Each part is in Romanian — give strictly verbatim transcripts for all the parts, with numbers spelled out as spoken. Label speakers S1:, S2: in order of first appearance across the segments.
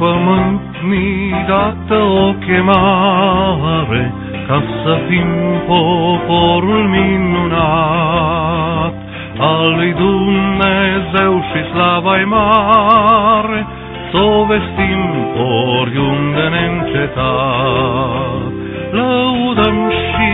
S1: pământ mi-i dată o chemare, ca să fim poporul minunat al lui Dumnezeu și slava-i mare, s-o vestim oriunde neîncetat. Lăudăm și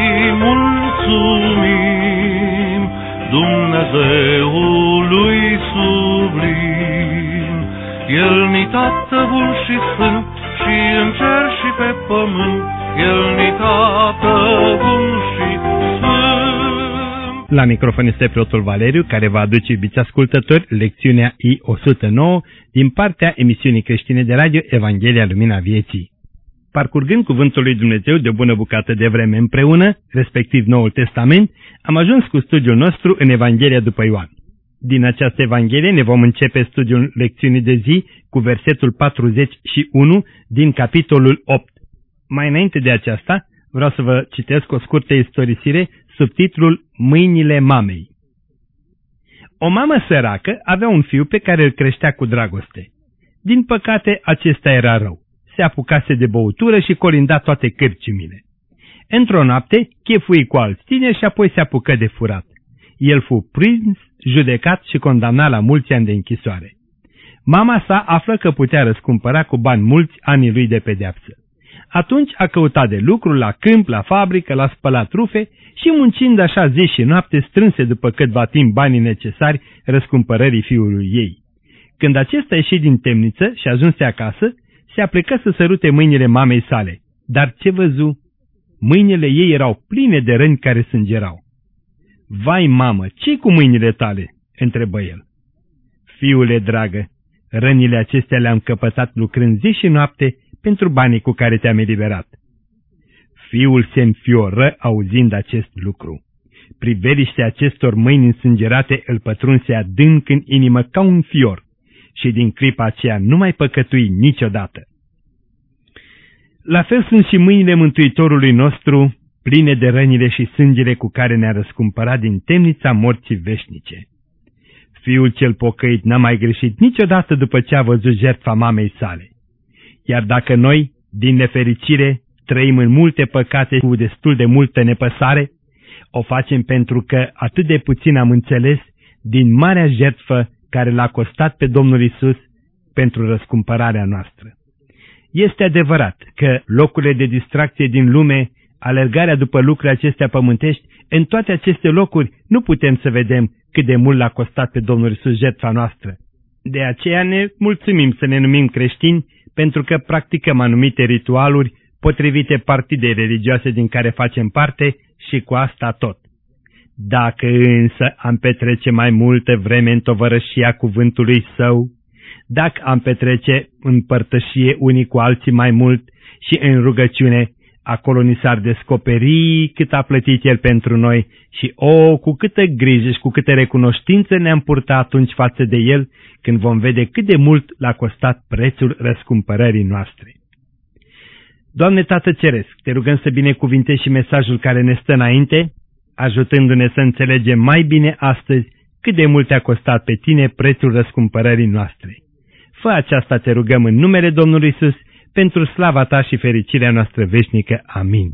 S1: mulțumim Dumnezeului sublim. El ni Tată bun și sfânt, și în cer și pe pământ, El ni Tată bun și sfânt.
S2: La microfon este preotul Valeriu, care va aduce, iubiți ascultători, lecțiunea I o sută nouă din partea emisiunii creștine de radio Evanghelia Lumina Vieții. Parcurgând cuvântul lui Dumnezeu de o bună bucată de vreme împreună, respectiv Noul Testament, am ajuns cu studiul nostru în Evanghelia după Ioan. Din această Evanghelie ne vom începe studiul lecțiunii de zi cu versetul patruzeci și unu din capitolul opt. Mai înainte de aceasta, vreau să vă citesc o scurtă istorisire sub titlul Mâinile mamei. O mamă săracă avea un fiu pe care îl creștea cu dragoste. Din păcate, acesta era rău. Se apucase de băutură și colinda toate cârciumile. Într-o noapte, chefui cu alți tineri și apoi se apucă de furat. El fu prins, judecat și condamnat la mulți ani de închisoare. Mama sa află că putea răscumpăra cu bani mulți anii lui de pedeapsă. Atunci a căutat de lucru la câmp, la fabrică, la spălat rufe și muncind așa zi și noapte strânse după câtva timp banii necesari răscumpărării fiului ei. Când acesta ieși din temniță și ajunse acasă, se aplecă să sărute mâinile mamei sale. Dar ce văzu? Mâinile ei erau pline de răni care sângerau. Vai, mamă, ce-i cu mâinile tale?" întrebă el. Fiule dragă, rănile acestea le-am căpătat lucrând zi și noapte pentru banii cu care te-am eliberat." Fiul se înfioră auzind acest lucru. Priveliștea acestor mâini însângerate îl pătrunse adânc în inimă ca un fior și din clipa aceea nu mai păcătui niciodată. La fel sunt și mâinile Mântuitorului nostru, pline de rănile și sângele cu care ne-a răscumpărat din temnița morții veșnice. Fiul cel pocăit n-a mai greșit niciodată după ce a văzut jertfa mamei sale. Iar dacă noi, din nefericire, trăim în multe păcate cu destul de multă nepăsare, o facem pentru că atât de puțin am înțeles din marea jertfă care l-a costat pe Domnul Isus pentru răscumpărarea noastră. Este adevărat că locurile de distracție din lume, alergarea după lucruri acestea pământești, în toate aceste locuri nu putem să vedem cât de mult l-a costat pe Domnul Isus jertfa noastră. De aceea ne mulțumim să ne numim creștini, pentru că practicăm anumite ritualuri potrivite partidei religioase din care facem parte și cu asta tot. Dacă însă am petrece mai multă vreme în tovărășia cuvântului Său, dacă am petrece în părtășie unii cu alții mai mult și în rugăciune, acolo ni s-ar descoperi cât a plătit El pentru noi și, o, cu câtă grijă și cu câtă recunoștință ne-am purta atunci față de El, când vom vede cât de mult l-a costat prețul răscumpărării noastre. Doamne Tată Ceresc, Te rugăm să binecuvintezi și mesajul care ne stă înainte, ajutându-ne să înțelegem mai bine astăzi cât de mult Te-a costat pe Tine prețul răscumpărării noastre. Fă aceasta, Te rugăm, în numele Domnului Isus, pentru slava Ta și fericirea noastră veșnică. Amin.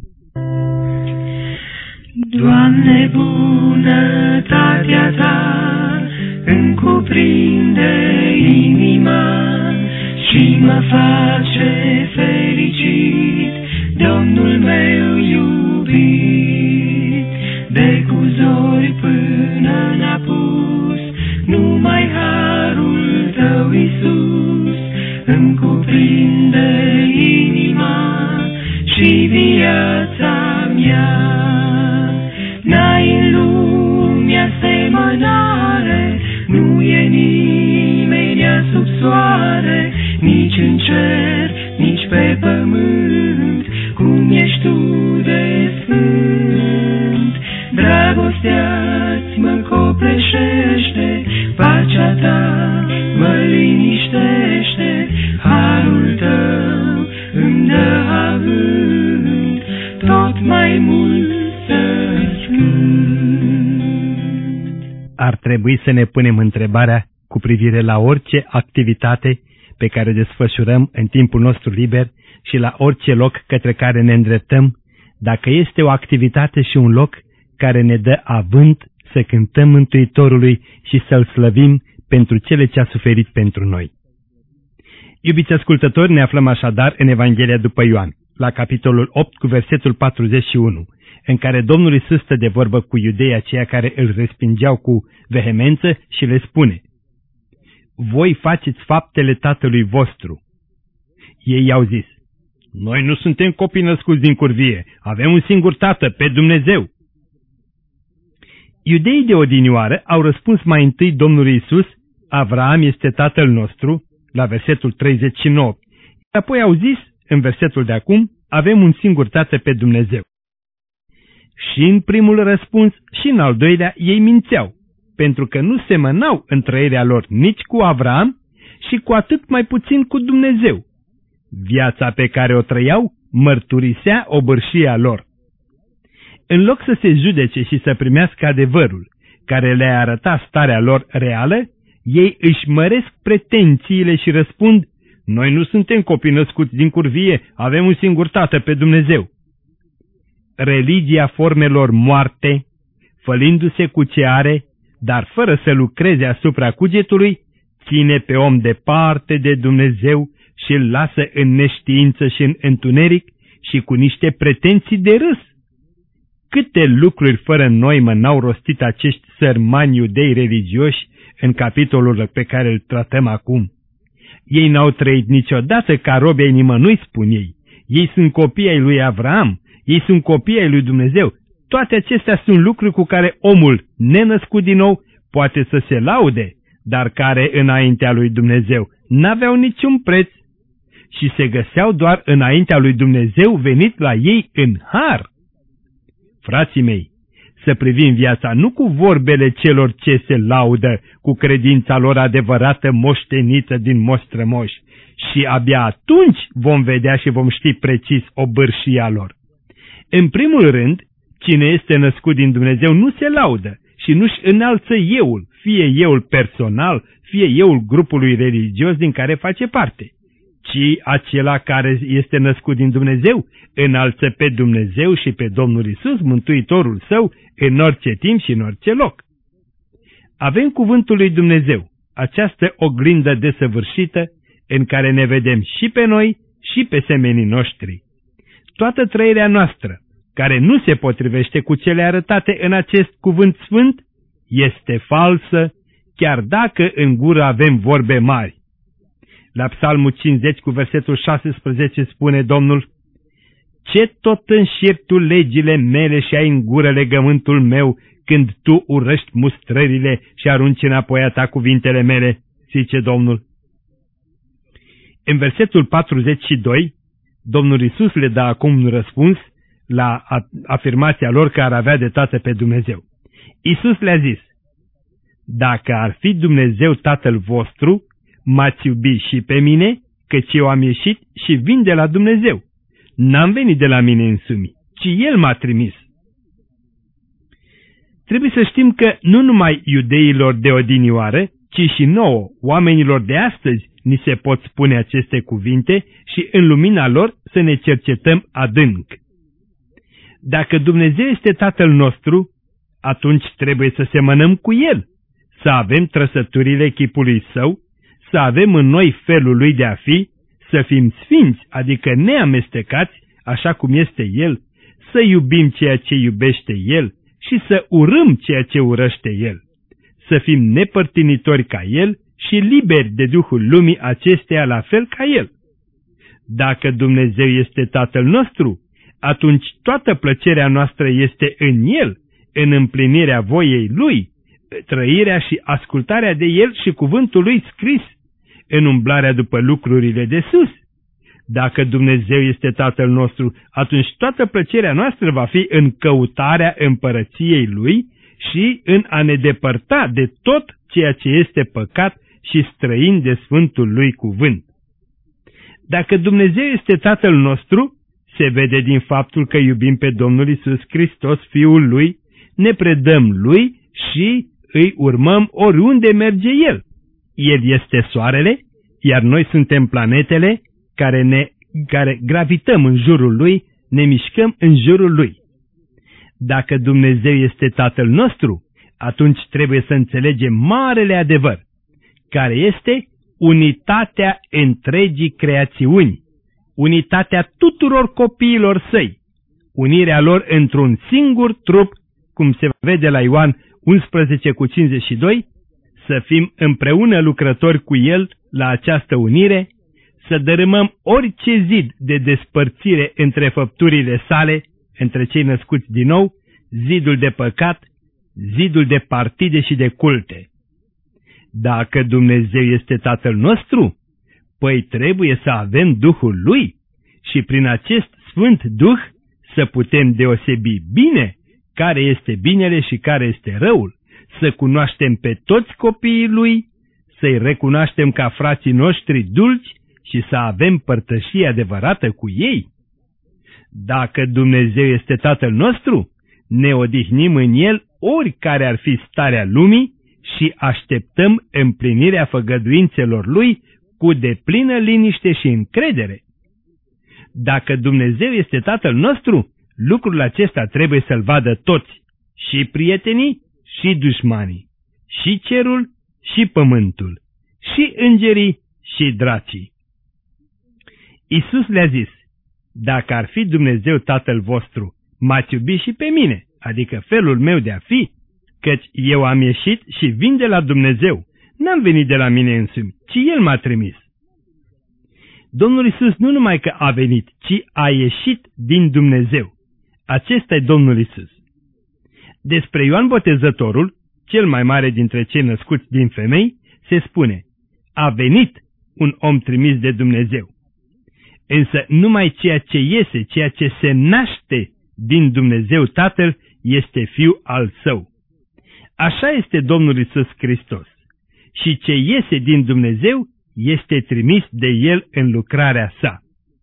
S3: Doamne, bunătatea Ta îmi cuprinde inima și mă face fericit, Domnul meu iubit. De cu zori până n-apus, numai harul Tău, Iisus, îmi cuprinde inima și viața mea. N-ai în lume asemănare, nu e nimenea sub soare, nici în cer, nici pe pământ, cum ești Tu de sfânt. Dragostea-ți mă copleșește, pacea Ta mă liniștește, harul Tău îmi dă avânt, tot mai mult să-ți cânt.
S2: Ar trebui să ne punem întrebarea cu privire la orice activitate pe care o desfășurăm în timpul nostru liber și la orice loc către care ne îndreptăm, dacă este o activitate și un loc care ne dă avânt să cântăm Mântuitorului și să-L slăvim pentru cele ce a suferit pentru noi. Iubiți ascultători, ne aflăm așadar în Evanghelia după Ioan, la capitolul opt cu versetul patruzeci și unu, în care Domnul Iisus stă de vorbă cu iudeii aceia care îl respingeau cu vehemență și le spune: voi faceți faptele tatălui vostru. Ei i-au zis: noi nu suntem copii născuți din curvie, avem un singur tată, pe Dumnezeu. Iudeii de odinioară au răspuns mai întâi Domnului Iisus: Avraam este tatăl nostru, la versetul treizeci și nouă. Apoi au zis, în versetul de acum: avem un singur tată, pe Dumnezeu. Și în primul răspuns și în al doilea ei mințeau, pentru că nu semănau în trăirea lor nici cu Avraam și cu atât mai puțin cu Dumnezeu. Viața pe care o trăiau mărturisea obârșia lor. În loc să se judece și să primească adevărul care le arăta starea lor reală, ei își măresc pretențiile și răspund: noi nu suntem copii născuți din curvie, avem un singur tată, pe Dumnezeu. Religia formelor moarte, fălindu-se cu ce are, dar fără să lucreze asupra cugetului, ține pe om departe de Dumnezeu și îl lasă în neștiință și în întuneric și cu niște pretenții de râs. Câte lucruri fără noimă n-au rostit acești sărmani iudei religioși în capitolul pe care îl tratăm acum. Ei n-au trăit niciodată ca robi ai nimănui, spun ei. Ei sunt copii ai lui Avraam, ei sunt copii ai lui Dumnezeu. Toate acestea sunt lucruri cu care omul nenăscut din nou poate să se laude, dar care înaintea lui Dumnezeu n-aveau niciun preț și se găseau doar înaintea lui Dumnezeu venit la ei în har. Frații mei, să privim viața nu cu vorbele celor ce se laudă cu credința lor adevărată moștenită din moș-strămoși, și abia atunci vom vedea și vom ști precis obârșia lor. În primul rând, cine este născut din Dumnezeu nu se laudă și nu-și înalță euul, fie euul personal, fie euul grupului religios din care face parte, ci acela care este născut din Dumnezeu înalță pe Dumnezeu și pe Domnul Iisus, Mântuitorul său, în orice timp și în orice loc. Avem cuvântul lui Dumnezeu, această oglindă desăvârșită în care ne vedem și pe noi și pe semenii noștri. Toată trăirea noastră, care nu se potrivește cu cele arătate în acest cuvânt sfânt, este falsă, chiar dacă în gură avem vorbe mari. La Psalmul cincizeci cu versetul șaisprezece spune Domnul: ce tot înșiri tu legile mele și ai în gură legământul meu, când tu urăști mustrările și arunci înapoi a ta cuvintele mele, zice Domnul. În versetul patruzeci și doi, Domnul Iisus le dă acum un răspuns la afirmația lor că ar avea de tată pe Dumnezeu. Iisus le-a zis: dacă ar fi Dumnezeu Tatăl vostru, m-ați iubi și pe mine, căci eu am ieșit și vin de la Dumnezeu. N-am venit de la mine însumi, ci El m-a trimis. Trebuie să știm că nu numai iudeilor de odinioară, ci și nouă, oamenilor de astăzi, ni se pot spune aceste cuvinte și în lumina lor să ne cercetăm adânc. Dacă Dumnezeu este Tatăl nostru, atunci trebuie să semănăm cu El, să avem trăsăturile chipului Său, să avem în noi felul Lui de a fi, să fim sfinți, adică neamestecați, așa cum este El, să iubim ceea ce iubește El și să urâm ceea ce urăște El, să fim nepărtinitori ca El și liberi de duhul lumii acesteia la fel ca El. Dacă Dumnezeu este Tatăl nostru, atunci toată plăcerea noastră este în El, în împlinirea voiei Lui, trăirea și ascultarea de El și cuvântul Lui scris, în umblarea după lucrurile de sus. Dacă Dumnezeu este Tatăl nostru, atunci toată plăcerea noastră va fi în căutarea împărăției Lui și în a ne depărta de tot ceea ce este păcat și străin de Sfântul Lui cuvânt. Dacă Dumnezeu este Tatăl nostru, se vede din faptul că iubim pe Domnul Iisus Hristos, Fiul Lui, ne predăm Lui și îi urmăm oriunde merge El. El este soarele, iar noi suntem planetele care, ne, care gravităm în jurul Lui, ne mișcăm în jurul Lui. Dacă Dumnezeu este Tatăl nostru, atunci trebuie să înțelegem marele adevăr, care este unitatea întregii creațiuni, unitatea tuturor copiilor Săi, unirea lor într-un singur trup, cum se vede la Ioan unsprezece cu cincizeci și doi, să fim împreună lucrători cu El la această unire, să dărâmăm orice zid de despărțire între făpturile Sale, între cei născuți din nou, zidul de păcat, zidul de partide și de culte. Dacă Dumnezeu este Tatăl nostru, păi trebuie să avem Duhul Lui și prin acest Sfânt Duh să putem deosebi bine care este binele și care este răul, să cunoaștem pe toți copiii Lui, să-i recunoaștem ca frații noștri dulci și să avem părtășie adevărată cu ei. Dacă Dumnezeu este Tatăl nostru, ne odihnim în El oricare ar fi starea lumii și așteptăm împlinirea făgăduințelor Lui cu deplină liniște și încredere. Dacă Dumnezeu este Tatăl nostru, lucrul acesta trebuie să-l vadă toți, și prietenii, și dușmanii, și cerul, și pământul, și îngerii, și dracii. Iisus le-a zis, dacă ar fi Dumnezeu Tatăl vostru, m-ați iubi și pe mine, adică felul meu de a fi, căci eu am ieșit și vin de la Dumnezeu, n-am venit de la mine însumi, ci El m-a trimis. Domnul Iisus nu numai că a venit, ci a ieșit din Dumnezeu. Acesta e Domnul Iisus. Despre Ioan Botezătorul, cel mai mare dintre cei născuți din femei, se spune, a venit un om trimis de Dumnezeu. Însă numai ceea ce iese, ceea ce se naște din Dumnezeu Tatăl, este Fiul al Său. Așa este Domnul Iisus Hristos. Și ce iese din Dumnezeu este trimis de El în lucrarea Sa.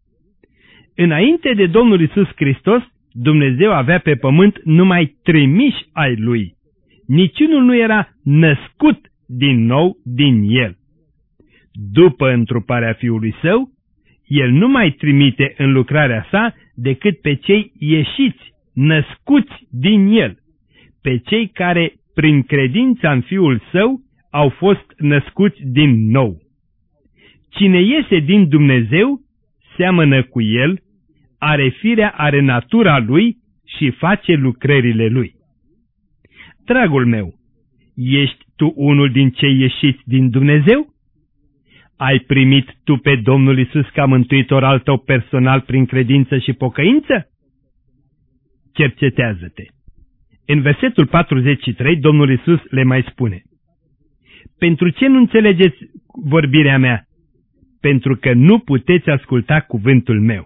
S2: Înainte de Domnul Iisus Hristos, Dumnezeu avea pe pământ numai trimiși ai Lui. Niciunul nu era născut din nou din El. După întruparea Fiului Său, El nu mai trimite în lucrarea Sa decât pe cei ieșiți, născuți din El, pe cei care, prin credința în Fiul Său, au fost născuți din nou. Cine iese din Dumnezeu, seamănă cu El, are firea, are natura Lui și face lucrările Lui. Dragul meu, ești tu unul din cei ieșiți din Dumnezeu? Ai primit tu pe Domnul Iisus ca mântuitor al tău personal prin credință și pocăință? Cercetează-te. În versetul patruzeci și trei, Domnul Iisus le mai spune, pentru ce nu înțelegeți vorbirea mea? Pentru că nu puteți asculta cuvântul meu.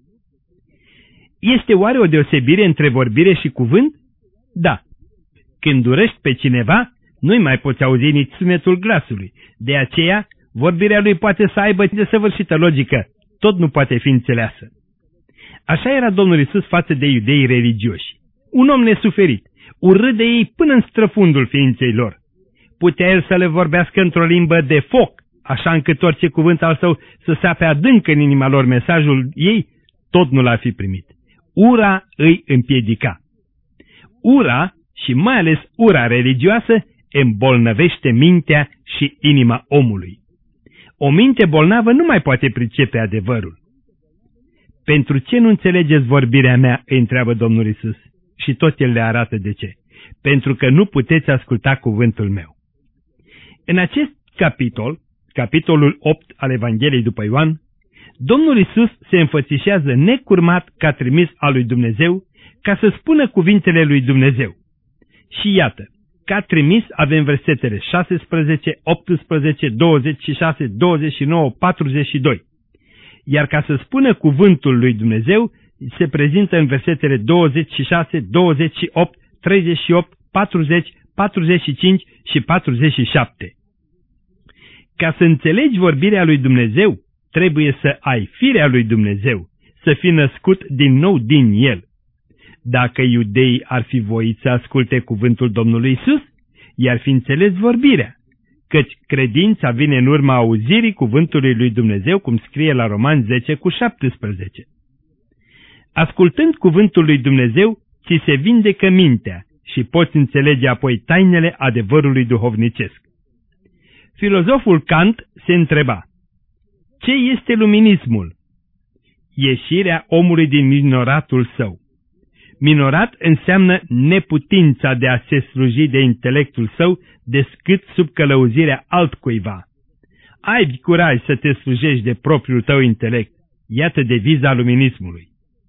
S2: Este oare o deosebire între vorbire și cuvânt? Da. Când urăști pe cineva, nu-i mai poți auzi nici sunetul glasului. De aceea, vorbirea lui poate să aibă desăvârșită logică, tot nu poate fi înțeleasă. Așa era Domnul Iisus față de iudeii religioși. Un om nesuferit, urât de ei până în străfundul ființei lor. Putea El să le vorbească într-o limbă de foc, așa încât orice cuvânt al Său să sape adânc în inima lor mesajul ei, tot nu l-ar fi primit. Ura îi împiedica. Ura, și mai ales ura religioasă, îmbolnăvește mintea și inima omului. O minte bolnavă nu mai poate pricepe adevărul. Pentru ce nu înțelegeți vorbirea mea? Îi întreabă Domnul Iisus. Și tot El le arată de ce. Pentru că nu puteți asculta cuvântul meu. În acest capitol, capitolul opt al Evangheliei după Ioan, Domnul Iisus se înfățișează necurmat ca trimis al lui Dumnezeu ca să spună cuvintele lui Dumnezeu. Și iată, ca trimis avem versetele șaisprezece, optsprezece, douăzeci și șase, douăzeci și nouă, patruzeci și doi. Iar ca să spună cuvântul lui Dumnezeu, se prezintă în versetele douăzeci și șase, douăzeci și opt, treizeci și opt, patruzeci, patruzeci și cinci și patruzeci și șapte. Ca să înțelegi vorbirea lui Dumnezeu, trebuie să ai firea lui Dumnezeu, să fii născut din nou din El. Dacă iudeii ar fi voiți să asculte cuvântul Domnului Iisus, i-ar fi înțeles vorbirea, căci credința vine în urma auzirii cuvântului lui Dumnezeu, cum scrie la Romani zece cu șaptesprezece. Ascultând cuvântul lui Dumnezeu, ți se vindecă mintea și poți înțelege apoi tainele adevărului duhovnicesc. Filozoful Kant se întreba: ce este luminismul? Ieșirea omului din minoratul său. Minorat înseamnă neputința de a se sluji de intelectul său descât sub călăuzirea altcuiva. Ai curaj să te slujești de propriul tău intelect. Iată deviza luminismului.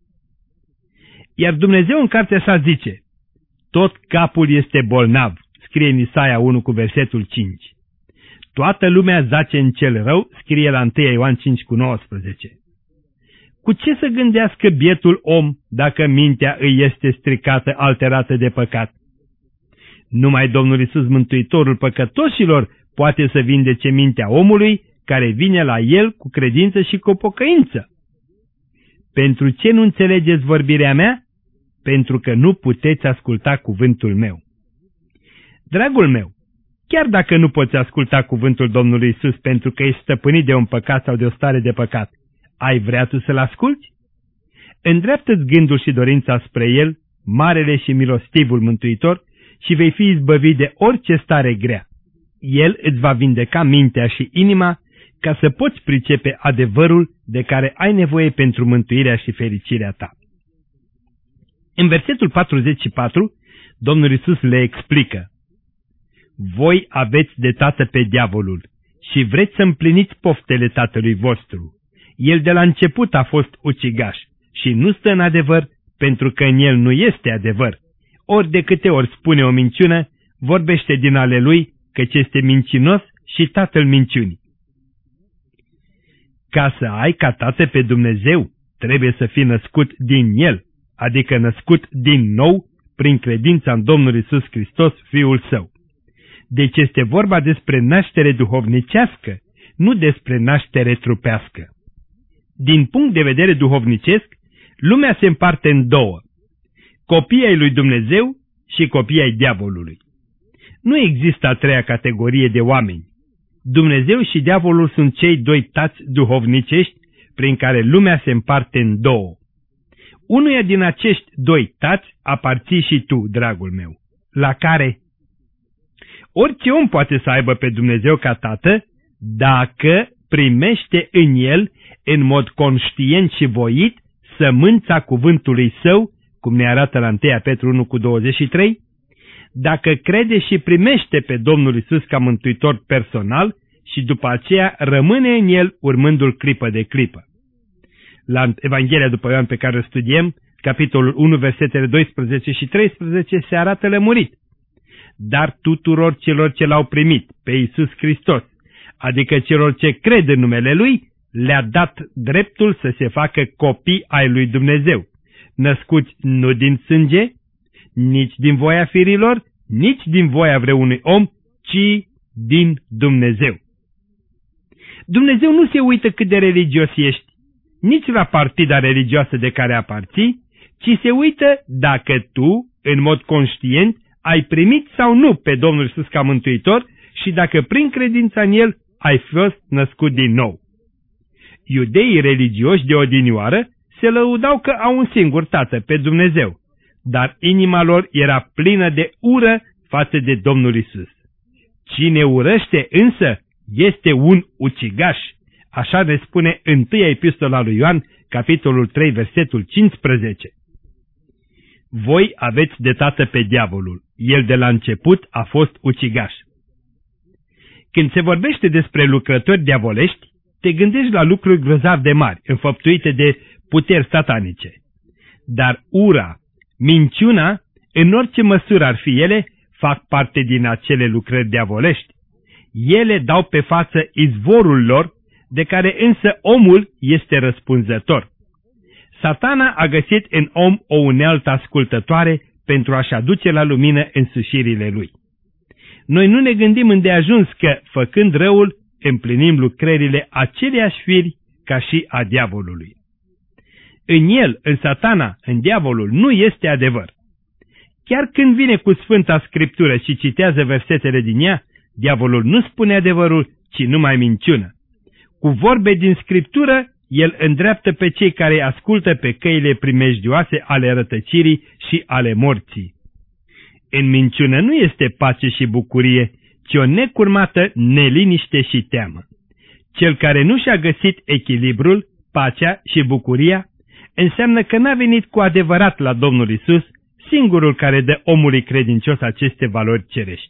S2: Iar Dumnezeu în cartea sa zice: tot capul este bolnav, scrie în Isaia unu cu versetul cinci. Toată lumea zace în cel rău, scrie la întâi Ioan cinci cu nouăsprezece. Cu ce să gândească bietul om dacă mintea îi este stricată, alterată de păcat? Numai Domnul Iisus, Mântuitorul păcătoșilor, poate să vindece mintea omului care vine la el cu credință și cu pocăință. Pentru ce nu înțelegeți vorbirea mea? Pentru că nu puteți asculta cuvântul meu. Dragul meu, chiar dacă nu poți asculta cuvântul Domnului Iisus pentru că ești stăpânit de un păcat sau de o stare de păcat, ai vrea tu să-L asculți? Îndreaptă-ți gândul și dorința spre El, marele și milostivul Mântuitor, și vei fi izbăvit de orice stare grea. El îți va vindeca mintea și inima ca să poți pricepe adevărul de care ai nevoie pentru mântuirea și fericirea ta. În versetul patruzeci și patru, Domnul Iisus le explică: voi aveți de tată pe diavolul și vreți să împliniți poftele tatălui vostru. El de la început a fost ucigaș și nu stă în adevăr, pentru că în el nu este adevăr. Ori de câte ori spune o minciună, vorbește din ale lui, căci este mincinos și tatăl minciunii. Ca să ai ca tată pe Dumnezeu, trebuie să fii născut din el, adică născut din nou prin credința în Domnul Iisus Hristos, Fiul Său. Deci este vorba despre naștere duhovnicească, nu despre naștere trupească. Din punct de vedere duhovnicesc, lumea se împarte în două: copii ai lui Dumnezeu și copii ai diavolului. Nu există a treia categorie de oameni. Dumnezeu și diavolul sunt cei doi tați duhovnicești prin care lumea se împarte în două. Unuia din acești doi tați aparții și tu, dragul meu, la care orice om poate să aibă pe Dumnezeu ca tată dacă primește în el, în mod conștient și voit, sămânța cuvântului său, cum ne arată la întâi Petru unu cu douăzeci și trei, dacă crede și primește pe Domnul Iisus ca mântuitor personal și după aceea rămâne în el urmându-l clipă de clipă. La Evanghelia după Ioan pe care o studiem, capitolul unu, versetele doisprezece și treisprezece, se arată lămurit: dar tuturor celor ce l-au primit pe Iisus Hristos, adică celor ce cred în numele Lui, le-a dat dreptul să se facă copii ai lui Dumnezeu, născuți nu din sânge, nici din voia firilor, nici din voia vreunui om, ci din Dumnezeu. Dumnezeu nu se uită cât de religios ești, nici la partida religioasă de care aparții, ci se uită dacă tu, în mod conștient, ai primit sau nu pe Domnul Iisus ca mântuitor și dacă prin credința în El ai fost născut din nou. Iudeii religioși de odinioară se lăudau că au un singur tată, pe Dumnezeu, dar inima lor era plină de ură față de Domnul Iisus. Cine urăște însă este un ucigaș, așa ne spune întâia epistola lui Ioan, capitolul trei, versetul cincisprezece. Voi aveți de tată pe diavolul, el de la început a fost ucigaș. Când se vorbește despre lucrători diavolești, te gândești la lucruri grozav de mari, înfăptuite de puteri satanice. Dar ura, minciuna, în orice măsură ar fi ele, fac parte din acele lucrări diavolești. Ele dau pe față izvorul lor, de care însă omul este răspunzător. Satana a găsit în om o unealtă ascultătoare pentru a-și aduce la lumină însușirile lui. Noi nu ne gândim îndeajuns că, făcând răul, împlinim lucrările aceleiași firi ca și a diavolului. În el, în Satana, în diavolul, nu este adevăr. Chiar când vine cu Sfânta Scriptură și citează versetele din ea, Diavolul nu spune adevărul, ci numai minciună. Cu vorbe din Scriptură, el îndreaptă pe cei care îi ascultă pe căile primejdioase ale rătăcirii și ale morții. În minciună nu este pace și bucurie, ci o necurmată neliniște și teamă. Cel care nu și-a găsit echilibrul, pacea și bucuria, înseamnă că n-a venit cu adevărat la Domnul Isus, singurul care dă omului credincios aceste valori cerești.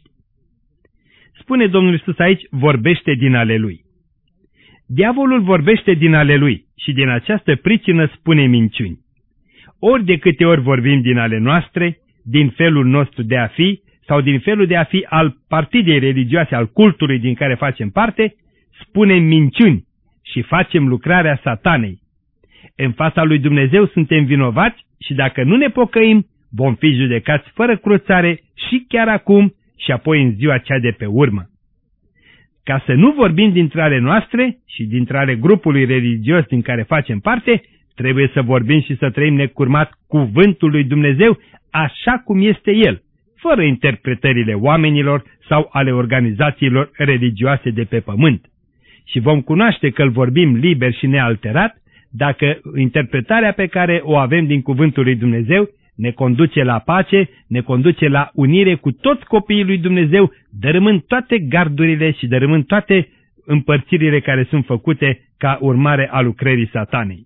S2: Spune Domnul Isus aici, vorbește din ale lui. Diavolul vorbește din ale lui și din această pricină spune minciuni. Ori de câte ori vorbim din ale noastre, din felul nostru de a fi sau din felul de a fi al partidei religioase, al cultului din care facem parte, spunem minciuni și facem lucrarea Satanei. În fața lui Dumnezeu suntem vinovați și dacă nu ne pocăim, vom fi judecați fără cruțare și chiar acum și apoi în ziua cea de pe urmă. Ca să nu vorbim dintre ale noastre și dintre ale grupului religios din care facem parte, trebuie să vorbim și să trăim necurmat cuvântul lui Dumnezeu așa cum este el, fără interpretările oamenilor sau ale organizațiilor religioase de pe pământ. Și vom cunoaște că îl vorbim liber și nealterat dacă interpretarea pe care o avem din cuvântul lui Dumnezeu ne conduce la pace, ne conduce la unire cu toți copiii lui Dumnezeu, dărâmând toate gardurile și dărâmând toate împărțirile care sunt făcute ca urmare a lucrării Satanei.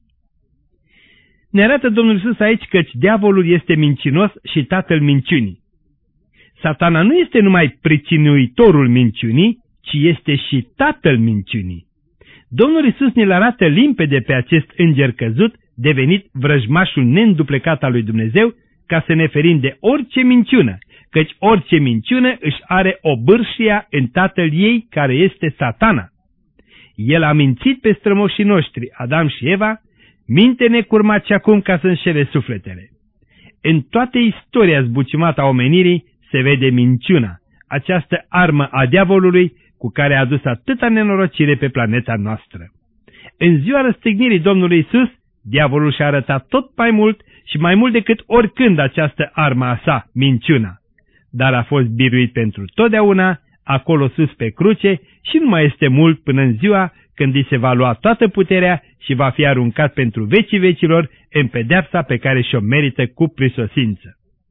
S2: Ne arată Domnul Iisus aici căci diavolul este mincinos și tatăl minciunii. Satana nu este numai pricinuitorul minciunii, ci este și tatăl minciunii. Domnul Iisus ne-l arată limpede pe acest înger căzut, devenit vrăjmașul neînduplecat al lui Dumnezeu, ca să ne ferim de orice minciună, căci orice minciună își are o bârșia în tatăl ei, care este Satana. El a mințit pe strămoșii noștri, Adam și Eva, minte necurmat și acum ca să înșele sufletele. În toată istoria zbuciumată a omenirii se vede minciuna, această armă a diavolului cu care a adus atâta nenorocire pe planeta noastră. În ziua răstignirii Domnului Isus, diavolul și-a arătat tot mai mult și mai mult decât oricând această armă a sa, minciuna. Dar a fost biruit pentru totdeauna, acolo sus pe cruce și nu mai este mult până în ziua când îi se va lua toată puterea și va fi aruncat pentru vecii vecilor în pedeapsa pe care și-o merită cu prisosință.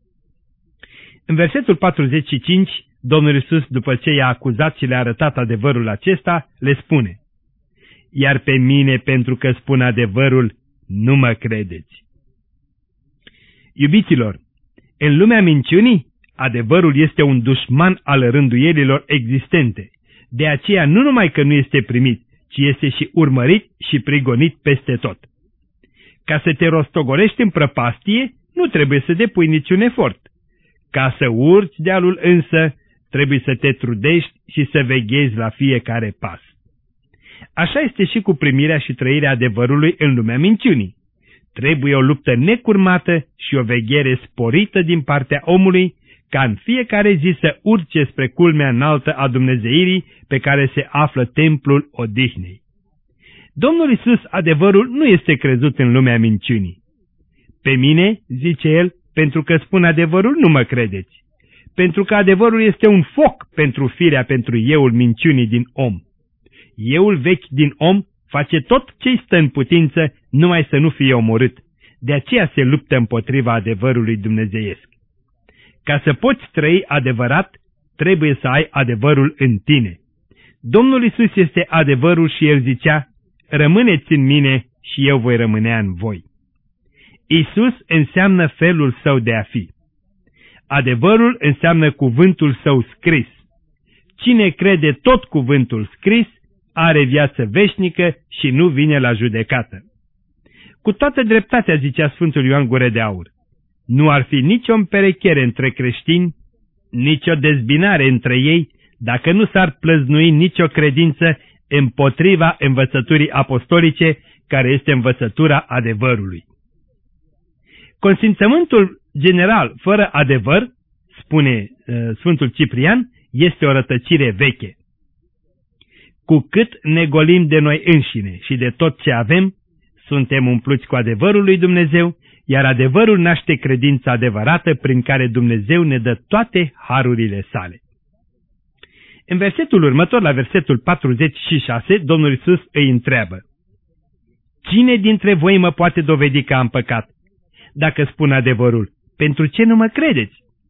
S2: În versetul patruzeci și cinci, Domnul Iisus, după ce i-a acuzat și le-a arătat adevărul acesta, le spune: iar pe mine, pentru că spun adevărul, nu mă credeți. Iubiților, în lumea minciunii, adevărul este un dușman al rânduielilor existente. De aceea nu numai că nu este primit, ci este și urmărit și prigonit peste tot. Ca să te rostogolești în prăpastie, nu trebuie să depui niciun efort. Ca să urci dealul însă, trebuie să te trudești și să veghezi la fiecare pas. Așa este și cu primirea și trăirea adevărului în lumea minciunii. Trebuie o luptă necurmată și o veghere sporită din partea omului, ca în fiecare zi să urce spre culmea înaltă a dumnezeirii pe care se află templul odihnei. Domnul Iisus, adevărul nu este crezut în lumea minciunii. Pe mine, zice el, pentru că spun adevărul, nu mă credeți. Pentru că adevărul este un foc pentru firea, pentru euul minciunii din om. Euul vechi din om face tot ce-i stă în putință, numai să nu fie omorât. De aceea se luptă împotriva adevărului dumnezeiesc. Ca să poți trăi adevărat, trebuie să ai adevărul în tine. Domnul Iisus este adevărul și el zicea: rămâneți în mine și eu voi rămânea în voi. Iisus înseamnă felul său de a fi. Adevărul înseamnă cuvântul său scris. Cine crede tot cuvântul scris are viață veșnică și nu vine la judecată. Cu toată dreptatea, zicea Sfântul Ioan Gură de Aur, nu ar fi nicio împerechere între creștini, nicio dezbinare între ei, dacă nu s-ar plăznui nicio credință împotriva învățăturii apostolice, care este învățătura adevărului. Consimțământul general fără adevăr, spune uh, Sfântul Ciprian, este o rătăcire veche. Cu cât ne golim de noi înșine și de tot ce avem, suntem umpluți cu adevărul lui Dumnezeu, iar adevărul naște credința adevărată prin care Dumnezeu ne dă toate harurile sale. În versetul următor, la versetul patruzeci și șase, Domnul Iisus îi întreabă: cine dintre voi mă poate dovedi că am păcat? Dacă spun adevărul, pentru ce nu mă credeți?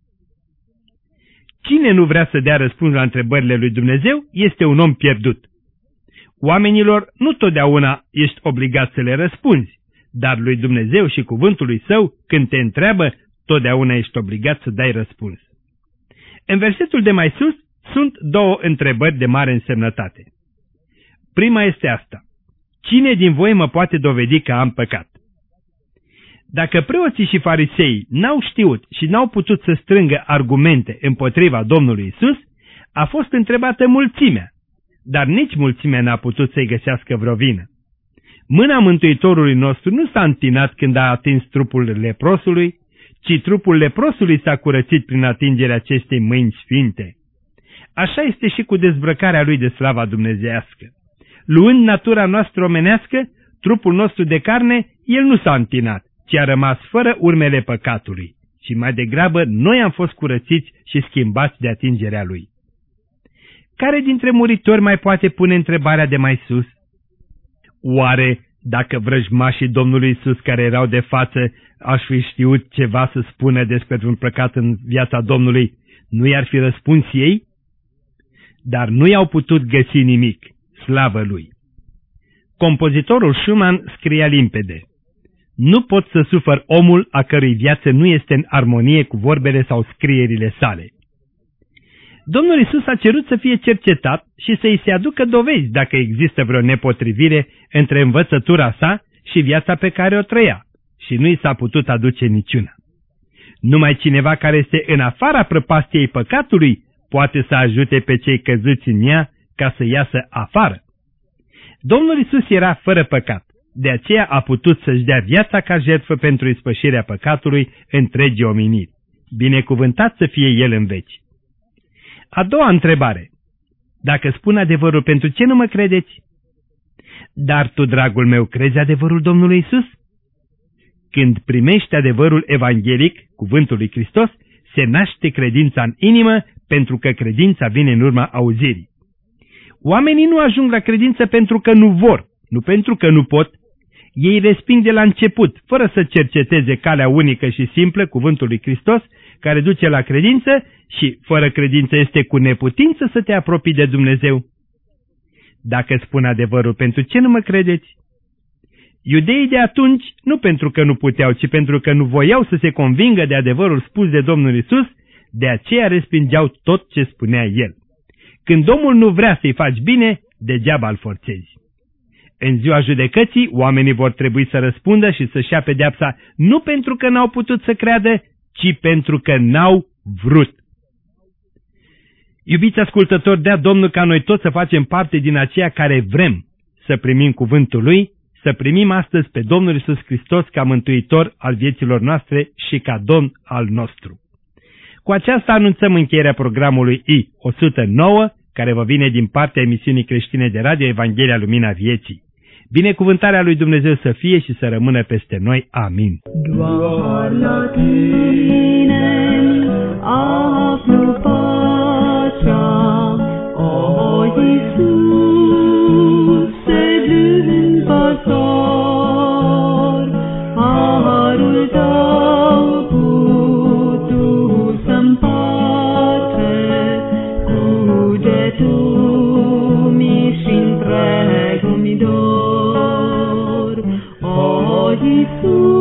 S2: Cine nu vrea să dea răspuns la întrebările lui Dumnezeu este un om pierdut. Oamenilor nu totdeauna ești obligat să le răspunzi, dar lui Dumnezeu și cuvântului Său, când te întreabă, totdeauna ești obligat să dai răspuns. În versetul de mai sus sunt două întrebări de mare însemnătate. Prima este asta: cine din voi mă poate dovedi că am păcat? Dacă preoții și fariseii n-au știut și n-au putut să strângă argumente împotriva Domnului Isus, a fost întrebată mulțimea, dar nici mulțimea n-a putut să-i găsească vreo vină. Mâna Mântuitorului nostru nu s-a întinat când a atins trupul leprosului, ci trupul leprosului s-a curățit prin atingerea acestei mâini sfinte. Așa este și cu dezbrăcarea lui de slava dumnezeiască. Luând natura noastră omenească, trupul nostru de carne, el nu s-a întinat, ci a rămas fără urmele păcatului, și mai degrabă noi am fost curățiți și schimbați de atingerea lui. Care dintre muritori mai poate pune întrebarea de mai sus? Oare dacă vrăjmașii Domnului Iisus care erau de față aș fi știut ceva să spună despre un păcat în viața Domnului, nu i-ar fi răspuns ei? Dar nu i-au putut găsi nimic, slavă lui. Compozitorul Schumann scria limpede: nu pot să sufăr omul a cărui viață nu este în armonie cu vorbele sau scrierile sale. Domnul Iisus a cerut să fie cercetat și să-i se aducă dovezi dacă există vreo nepotrivire între învățătura sa și viața pe care o trăia, și nu i s-a putut aduce niciuna. Numai cineva care este în afara prăpastiei păcatului poate să ajute pe cei căzuți în ea ca să iasă afară. Domnul Iisus era fără păcat, de aceea a putut să-și dea viața ca jertfă pentru ispășirea păcatului întregii omeniri. Binecuvântat să fie El în veci. A doua întrebare: dacă spun adevărul, pentru ce nu mă credeți? Dar tu, dragul meu, crezi adevărul Domnului Iisus? Când primești adevărul evanghelic, cuvântul lui Hristos, se naște credința în inimă, pentru că credința vine în urma auzirii. Oamenii nu ajung la credință pentru că nu vor, nu pentru că nu pot. Ei resping de la început, fără să cerceteze calea unică și simplă, cuvântul lui Hristos, care duce la credință, și fără credință este cu neputință să te apropii de Dumnezeu. Dacă spun adevărul, pentru ce nu mă credeți? Iudeii de atunci, nu pentru că nu puteau, ci pentru că nu voiau să se convingă de adevărul spus de Domnul Iisus, de aceea respingeau tot ce spunea El. Când omul nu vrea să-i faci bine, degeaba îl forțezi. În ziua judecății, oamenii vor trebui să răspundă și să-și ia pedeapsa nu pentru că n-au putut să creadă, ci pentru că n-au vrut. Iubiți ascultători, dea Domnul ca noi toți să facem parte din aceia care vrem să primim cuvântul Lui, să primim astăzi pe Domnul Iisus Hristos ca mântuitor al vieților noastre și ca Domn al nostru. Cu aceasta anunțăm încheierea programului I o sută nouă, care vă vine din partea emisiunii creștine de radio Evanghelia Lumina Vieții. Binecuvântarea lui Dumnezeu să fie și să rămână peste noi. Amin.
S3: Doar la tine aflu pacea, o Iisuse blând păstor, harul tău putu să-mi patre, cugetul mi și întregul mi dor, o Iisus.